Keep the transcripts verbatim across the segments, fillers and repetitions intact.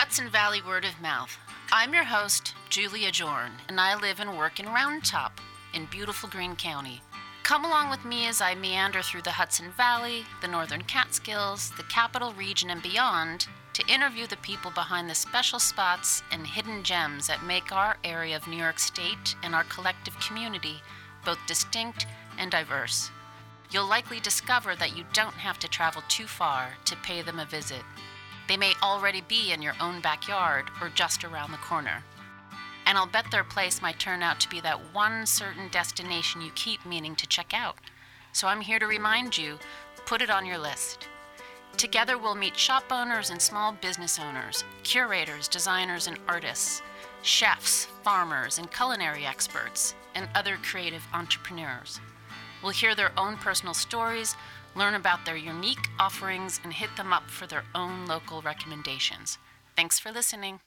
Hudson Valley Word of Mouth. I'm your host, Julia Jorn, and I live and work in Round Top in beautiful Greene County. Come along with me as I meander through the Hudson Valley, the Northern Catskills, the Capital Region, and beyond to interview the people behind the special spots and hidden gems that make our area of New York State and our collective community both distinct and diverse. You'll likely discover that you don't have to travel too far to pay them a visit. They may already be in your own backyard or just around the corner. And I'll bet their place might turn out to be that one certain destination you keep meaning to check out. So I'm here to remind you, put it on your list. Together we'll meet shop owners and small business owners, curators, designers, and artists, chefs, farmers, and culinary experts, and other creative entrepreneurs. We'll hear their own personal stories, learn about their unique offerings, and hit them up for their own local recommendations. Thanks for listening.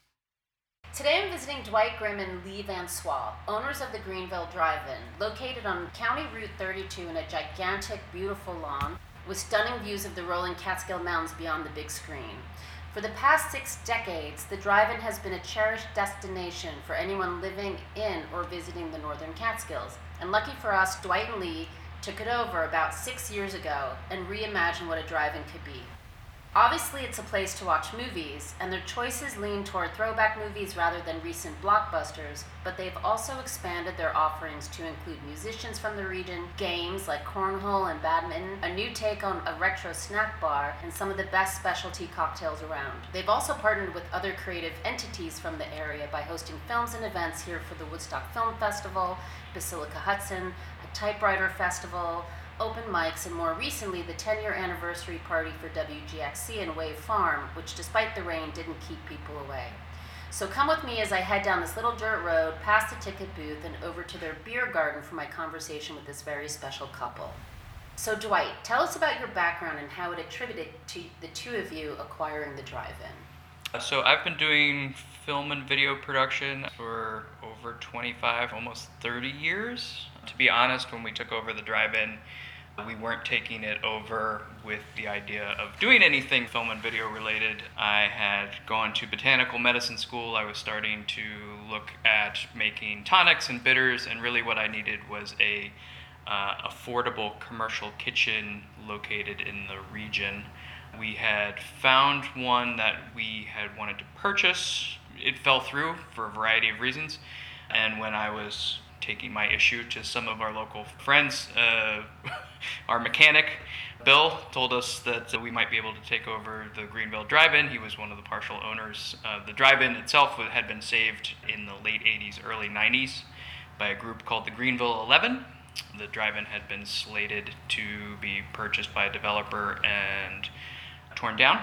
Today I'm visiting Dwight Grimm and Lee Van Swab, owners of the Greenville Drive-In, located on County Route thirty-two in a gigantic, beautiful lawn with stunning views of the rolling Catskill Mountains beyond the big screen. For the past six decades, the Drive-In has been a cherished destination for anyone living in or visiting the Northern Catskills. And lucky for us, Dwight and Lee took it over about six years ago and reimagined what a drive-in could be. Obviously, it's a place to watch movies, and their choices lean toward throwback movies rather than recent blockbusters, but they've also expanded their offerings to include musicians from the region, games like cornhole and badminton, a new take on a retro snack bar, and some of the best specialty cocktails around. They've also partnered with other creative entities from the area by hosting films and events here for the Woodstock Film Festival, Basilica Hudson, a typewriter festival, open mics, and more recently the ten-year anniversary party for W G X C and Wave Farm, which despite the rain didn't keep people away. So come with me as I head down this little dirt road, past the ticket booth, and over to their beer garden for my conversation with this very special couple. So Dwight, tell us about your background and how it attributed to the two of you acquiring the Drive-In. So I've been doing film and video production for over twenty-five, almost thirty years. To be honest, when we took over the Drive-In, we weren't taking it over with the idea of doing anything film and video related. I had gone to botanical medicine school. I was starting to look at making tonics and bitters, and really what I needed was a uh, affordable commercial kitchen located in the region. We had found one that we had wanted to purchase. It fell through for a variety of reasons, and when I was taking my issue to some of our local friends, uh, our mechanic, Bill, told us that we might be able to take over the Greenville Drive-In. He was one of the partial owners. Uh, the Drive-In itself had been saved in the late eighties, early nineties by a group called the Greenville Eleven. The Drive-In had been slated to be purchased by a developer and torn down,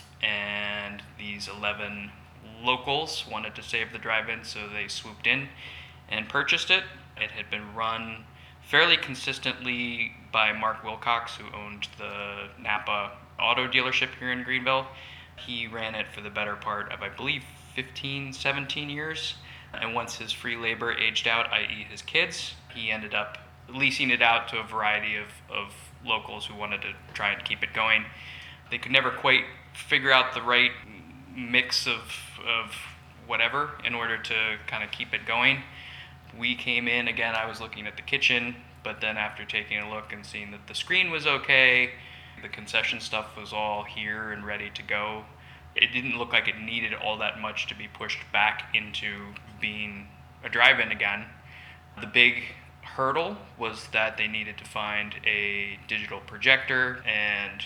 and these eleven locals wanted to save the Drive-In, so they swooped in and purchased it. It had been run fairly consistently by Mark Wilcox, who owned the Napa auto dealership here in Greenville. He ran it for the better part of, I believe, fifteen, seventeen years. And once his free labor aged out, that is his kids, he ended up leasing it out to a variety of, of locals who wanted to try and keep it going. They could never quite figure out the right mix of, of whatever in order to kind of keep it going. We came in, again, I was looking at the kitchen, but then after taking a look and seeing that the screen was okay, the concession stuff was all here and ready to go, it didn't look like it needed all that much to be pushed back into being a drive-in again. The big hurdle was that they needed to find a digital projector, and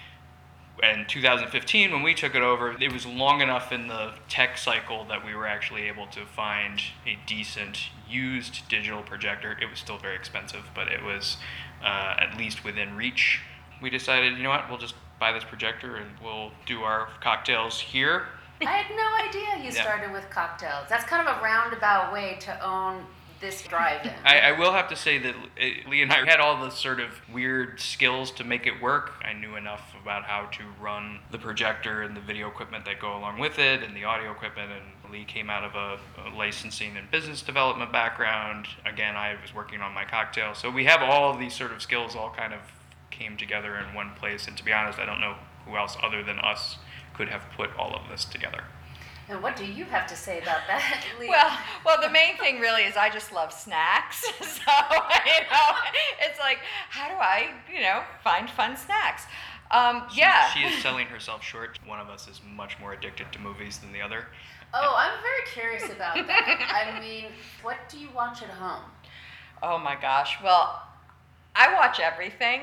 in two thousand fifteen, when we took it over, it was long enough in the tech cycle that we were actually able to find a decent used digital projector. It was still very expensive, but it was uh, at least within reach. We decided, you know what, we'll just buy this projector and we'll do our cocktails here. I had no idea you Yeah. started with cocktails. That's kind of a roundabout way to own this drive-in. I, I will have to say that Lee and I had all the sort of weird skills to make it work. I knew enough about how to run the projector and the video equipment that go along with it and the audio equipment, and Lee came out of a, a licensing and business development background. Again, I was working on my cocktail. So we have all of these sort of skills all kind of came together in one place, and to be honest, I don't know who else other than us could have put all of this together. And what do you have to say about that, Lee? Well, well, the main thing really is I just love snacks. So, you know, it's like, how do I, you know, find fun snacks? Um, she, yeah. She is selling herself short. One of us is much more addicted to movies than the other. Oh, I'm very curious about that. I mean, what do you watch at home? Oh my gosh. Well, I watch everything.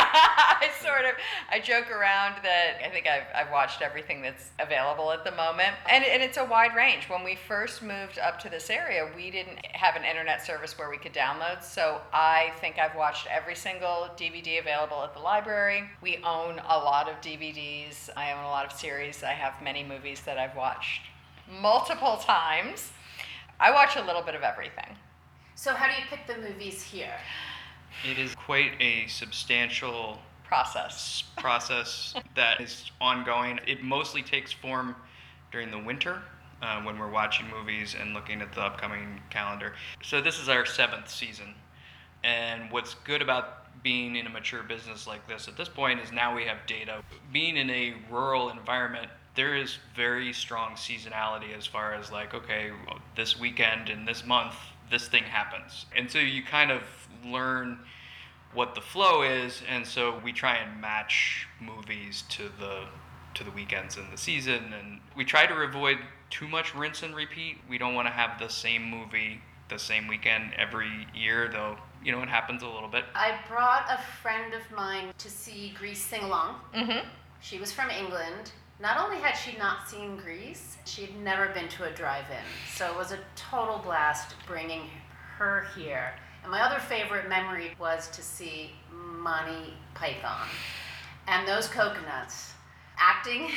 I sort of, I joke around that I think I've, I've watched everything that's available at the moment. And, and it's a wide range. When we first moved up to this area, we didn't have an internet service where we could download. So I think I've watched every single D V D available at the library. We own a lot of D V Ds. I own a lot of series. I have many movies that I've watched multiple times. I watch a little bit of everything. So how do you pick the movies here? It is quite a substantial process process that is ongoing. It mostly takes form during the winter uh, when we're watching movies and looking at the upcoming calendar. So this is our seventh season. And what's good about being in a mature business like this at this point is now we have data. Being in a rural environment, there is very strong seasonality as far as like, okay, well, this weekend and this month, this thing happens. And so you kind of learn what the flow is, and so we try and match movies to the to the weekends in the season, and we try to avoid too much rinse and repeat. We don't want to have the same movie the same weekend every year, though, you know, it happens a little bit. I brought a friend of mine to see Grease Sing Along. Mm-hmm. She was from England. Not only had she not seen Grease, she had never been to a drive-in. So it was a total blast bringing her here. And my other favorite memory was to see Monty Python. And those coconuts. Acting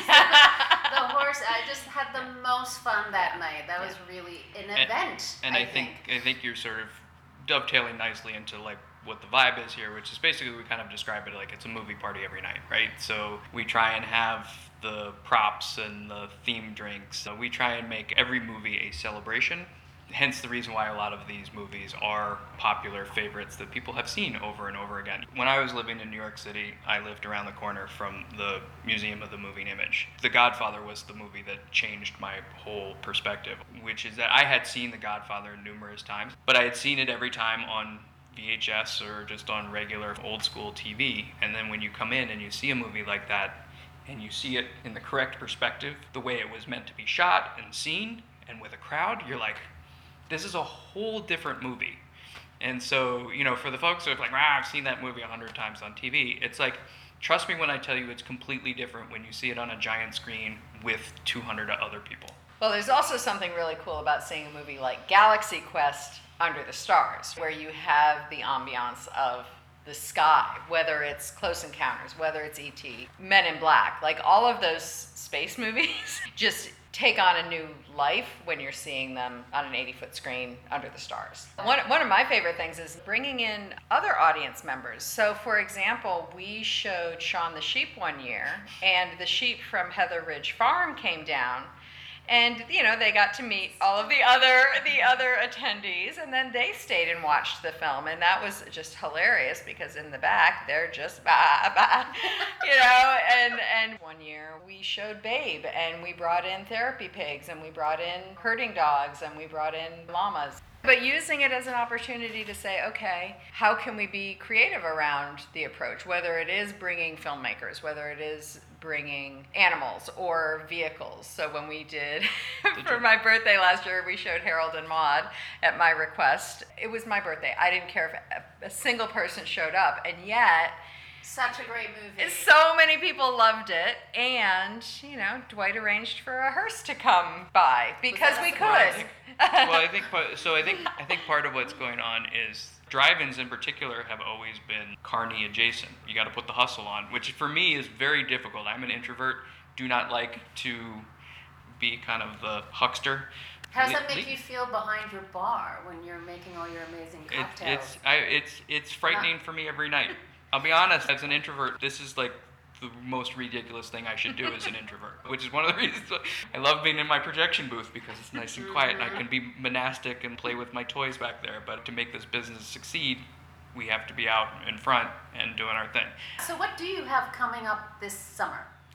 the horse, I just had the most fun that night. That was really an and, event. And I, I think, think I think you're sort of dovetailing nicely into like what the vibe is here, which is basically we kind of describe it like it's a movie party every night, right? So we try and have the props and the theme drinks. So we try and make every movie a celebration. Hence the reason why a lot of these movies are popular favorites that people have seen over and over again. When I was living in New York City, I lived around the corner from the Museum of the Moving Image. The Godfather was the movie that changed my whole perspective, which is that I had seen The Godfather numerous times, but I had seen it every time on V H S or just on regular old school T V. And then when you come in and you see a movie like that, and you see it in the correct perspective, the way it was meant to be shot and seen, and with a crowd, you're like, this is a whole different movie. And so, you know, for the folks who are like, ah, I've seen that movie a hundred times on T V, it's like, trust me when I tell you it's completely different when you see it on a giant screen with two hundred other people. Well, there's also something really cool about seeing a movie like Galaxy Quest Under the Stars, where you have the ambiance of the sky, whether it's Close Encounters, whether it's E T, Men in Black, like all of those space movies just take on a new life when you're seeing them on an eighty-foot screen under the stars. One, one of my favorite things is bringing in other audience members. So, for example, we showed Shaun the Sheep one year, and the sheep from Heather Ridge Farm came down, and, you know, they got to meet all of the other the other attendees, and then they stayed and watched the film, and that was just hilarious because in the back, they're just bah, bah, you know, and, and one year we showed Babe, and we brought in therapy pigs, and we brought in herding dogs, and we brought in llamas. But using it as an opportunity to say, okay, how can we be creative around the approach, whether it is bringing filmmakers, whether it is bringing animals or vehicles. So when we did, did for you? my birthday last year, we showed Harold and Maude at my request. It was my birthday. I didn't care if a, a single person showed up, and yet such a great movie. So many people loved it, and, you know, Dwight arranged for a hearse to come by because we could. Well, I think, well, I think so. I think I think part of what's going on is drive-ins in particular have always been carny adjacent. You got to put the hustle on, which for me is very difficult. I'm an introvert. Do not like to be kind of the huckster. How does that make Le- you feel behind your bar when you're making all your amazing cocktails? It, it's I, it's it's frightening yeah. for me every night. I'll be honest, as an introvert, this is like the most ridiculous thing I should do as an introvert, which is one of the reasons I love being in my projection booth because it's nice and quiet and I can be monastic and play with my toys back there. But to make this business succeed, we have to be out in front and doing our thing. So what do you have coming up this summer?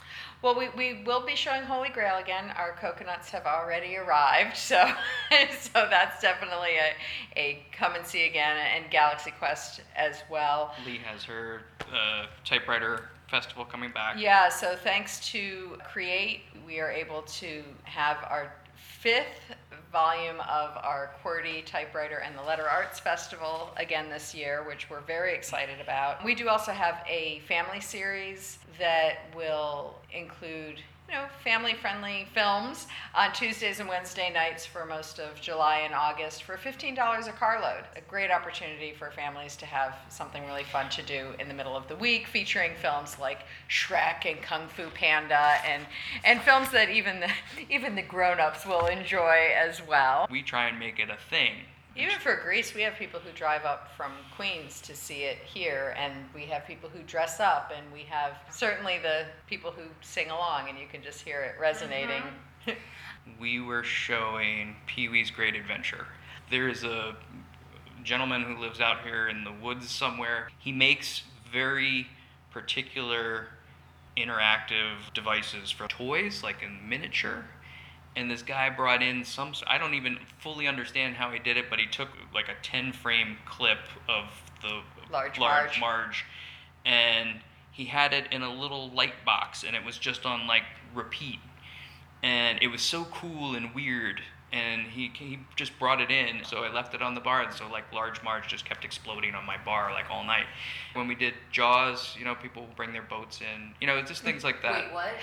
Well, we, we will be showing Holy Grail again. Our coconuts have already arrived, so so that's definitely a, a come and see again, and Galaxy Quest as well. Lee has her uh, typewriter festival coming back. Yeah, so thanks to Create, we are able to have our fifth volume of our QWERTY typewriter and the Letter Arts Festival again this year, which we're very excited about. We do also have a family series that will include, you know, family-friendly films on Tuesdays and Wednesday nights for most of July and August for fifteen dollars a carload. A great opportunity for families to have something really fun to do in the middle of the week, featuring films like Shrek and Kung Fu Panda, and and films that even the even the grown-ups will enjoy as well. We try and make it a thing. Even for Greece, we have people who drive up from Queens to see it here, and we have people who dress up, and we have certainly the people who sing along, and you can just hear it resonating. Mm-hmm. We were showing Pee-wee's Great Adventure. There is a gentleman who lives out here in the woods somewhere. He makes very particular interactive devices for toys, like in miniature. And this guy brought in some, I don't even fully understand how he did it, but he took like a ten frame clip of the Large, large Marge. Marge, and he had it in a little light box, and it was just on like repeat. And it was so cool and weird, and he he just brought it in, so I left it on the bar, and so like Large Marge just kept exploding on my bar like all night. When we did Jaws, you know, people bring their boats in, you know, just things like that. Wait, what?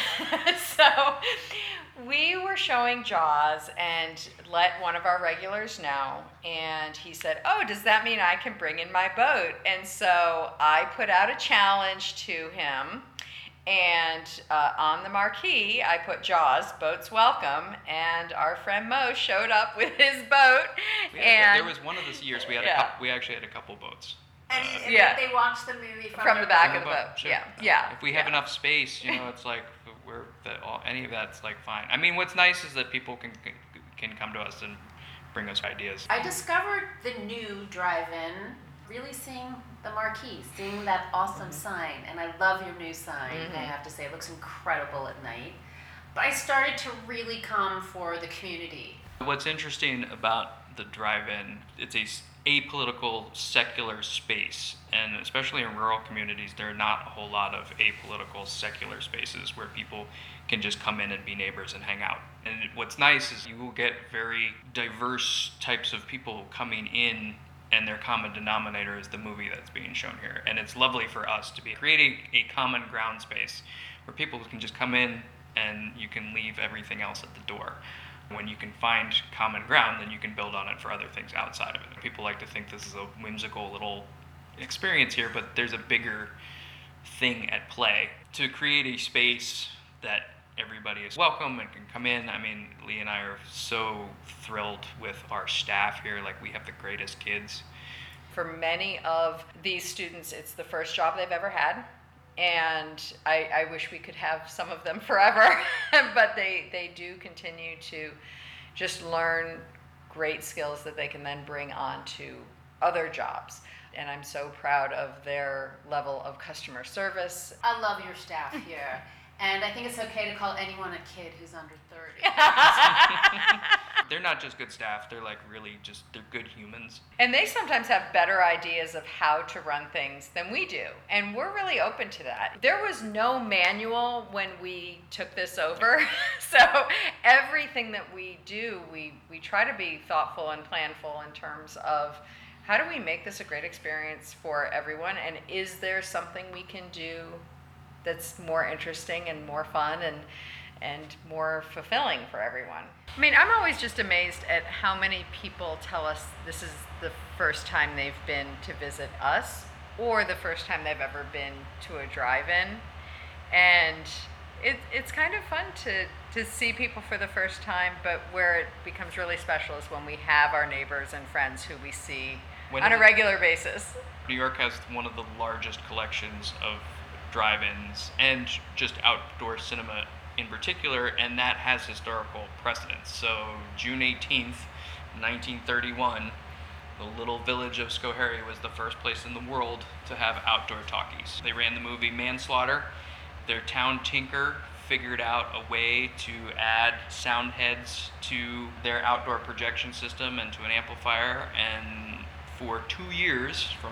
So we were showing Jaws and let one of our regulars know, and he said, oh, does that mean I can bring in my boat? And so I put out a challenge to him, and uh, on the marquee I put Jaws, boats welcome, and our friend Mo showed up with his boat. We had and a, there was one of those years we had yeah. a couple, we actually had a couple boats. And, and Yeah. they watched the movie from, from the back From of the the boat. boat, sure. Yeah, yeah. If we have yeah. enough space, you know, it's like we're that all, any of that's like fine. I mean, what's nice is that people can can come to us and bring us ideas. I discovered the new drive-in really seeing the marquee, seeing that awesome sign, and I love your new sign. Mhm. I have to say, it looks incredible at night. But I started to really come for the community. What's interesting about the drive-in, it's a s- apolitical, secular space, and especially in rural communities, there are not a whole lot of apolitical, secular spaces where people can just come in and be neighbors and hang out. And what's nice is you will get very diverse types of people coming in, and their common denominator is the movie that's being shown here. And it's lovely for us to be creating a common ground space where people can just come in and you can leave everything else at the door. When you can find common ground, then you can build on it for other things outside of it. People like to think this is a whimsical little experience here, but there's a bigger thing at play. To create a space that everybody is welcome and can come in. I mean, Lee and I are so thrilled with our staff here. Like, we have the greatest kids. For many of these students, it's the first job they've ever had. And I, I wish we could have some of them forever, but they, they do continue to just learn great skills that they can then bring on to other jobs. And I'm so proud of their level of customer service. I love your staff here. And I think it's okay to call anyone a kid who's under thirty. They're not just good staff, they're like really just, they're good humans. And they sometimes have better ideas of how to run things than we do. And we're really open to that. There was no manual when we took this over. So everything that we do, we, we try to be thoughtful and planful in terms of how do we make this a great experience for everyone? And is there something we can do that's more interesting and more fun and and more fulfilling for everyone? I mean, I'm always just amazed at how many people tell us this is the first time they've been to visit us or the first time they've ever been to a drive-in. And it, it's kind of fun to, to see people for the first time, but where it becomes really special is when we have our neighbors and friends who we see When on a it- regular basis. New York has one of the largest collections of drive-ins and just outdoor cinema in particular, and that has historical precedence. So June eighteenth, nineteen thirty-one, the little village of Schoharie was the first place in the world to have outdoor talkies. They ran the movie Manslaughter. Their town tinker figured out a way to add sound heads to their outdoor projection system and to an amplifier. And for two years, from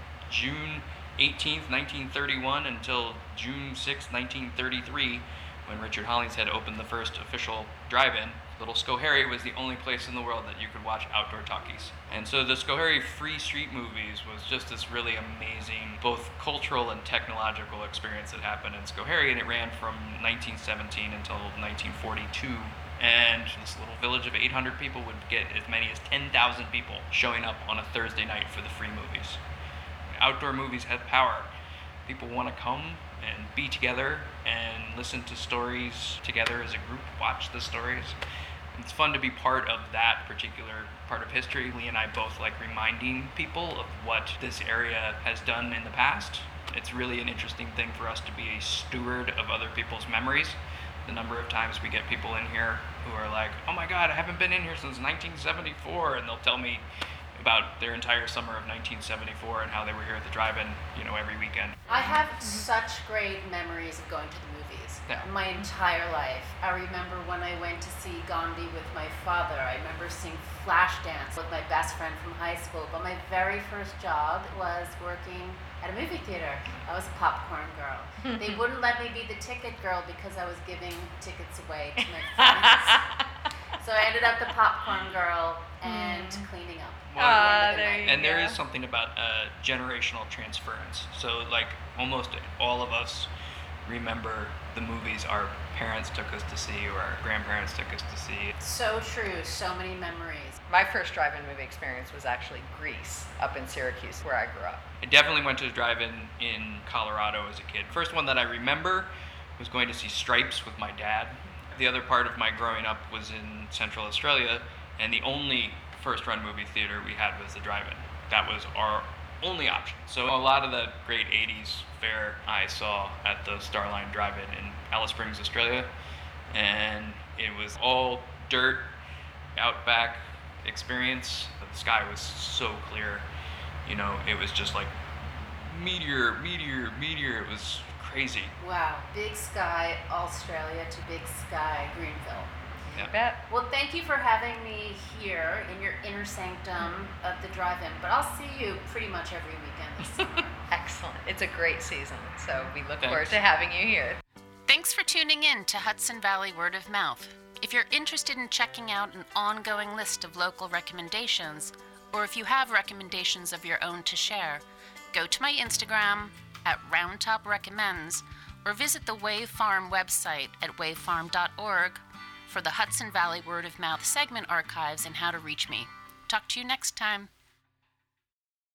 June eighteenth, nineteen thirty-one until June sixth, nineteen thirty-three, when Richard Hollingshead opened the first official drive-in, Little Schoharie was the only place in the world that you could watch outdoor talkies. And so the Schoharie Free Street Movies was just this really amazing, both cultural and technological experience that happened in Schoharie, and it ran from nineteen seventeen until nineteen forty-two. And this little village of eight hundred people would get as many as ten thousand people showing up on a Thursday night for the free movies. Outdoor movies have power. People want to come and be together and listen to stories together as a group, watch the stories. It's fun to be part of that particular part of history. Lee and I both like reminding people of what this area has done in the past. It's really an interesting thing for us to be a steward of other people's memories. The number of times we get people in here who are like, oh my God, I haven't been in here since nineteen seventy-four, and they'll tell me about their entire summer of nineteen seventy-four and how they were here at the drive-in, you know, every weekend. I have such great memories of going to the movies. Yeah. My entire life. I remember when I went to see Gandhi with my father. I remember seeing Flashdance with my best friend from high school. But my very first job was working at a movie theater. I was a popcorn girl. They wouldn't let me be the ticket girl because I was giving tickets away to my friends. So I ended up the popcorn girl and mm. cleaning up. Well, uh, there you and go. there is something about uh, generational transference. So, like, almost all of us remember the movies our parents took us to see or our grandparents took us to see. So true. So many memories. My first drive-in movie experience was actually Grease up in Syracuse, where I grew up. I definitely went to a drive-in in Colorado as a kid. First one that I remember was going to see Stripes with my dad. The other part of my growing up was in Central Australia, and the only first-run movie theater we had was the drive-in. That was our only option. So a lot of the great eighties fare I saw at the Starline Drive-In in Alice Springs, Australia, and it was all dirt, outback experience. The sky was so clear, you know, it was just like meteor, meteor, meteor. It was crazy. Wow. Big sky, Australia to big sky, Greenville. Yeah. You bet. Well, thank you for having me here in your inner sanctum of the drive-in, but I'll see you pretty much every weekend this summer. Excellent. It's a great season, so we look Thanks. forward to having you here. Thanks for tuning in to Hudson Valley Word of Mouth. If you're interested in checking out an ongoing list of local recommendations, or if you have recommendations of your own to share, go to my Instagram at Roundtop Recommends, or visit the Wave Farm website at wave farm dot org for the Hudson Valley Word of Mouth segment archives and how to reach me. Talk to you next time.